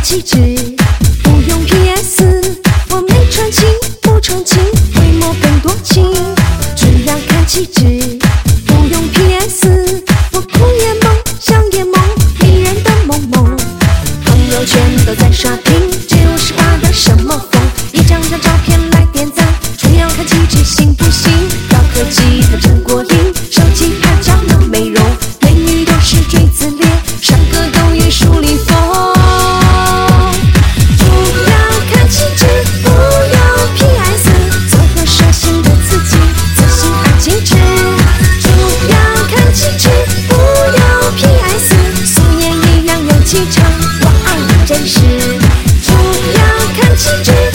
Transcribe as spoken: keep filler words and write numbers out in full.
气质，不用 P S， 我没传情不重情，规模更多情，只要看气质，不用 P S， 我哭也萌，笑也萌，迷人的萌萌。朋友圈都在刷屏，这五十八的什么风？一张张照片来点赞，主要看气质行不行？高科技的真过瘾，手机拍照能美容，美女都是锥子脸，帅哥都艺术里风。不要看气质，不要 P S， 做个率性的自己，自信而精致。不要看气质，不要 P S， 素颜一样有气场，我爱真实。不要看气质。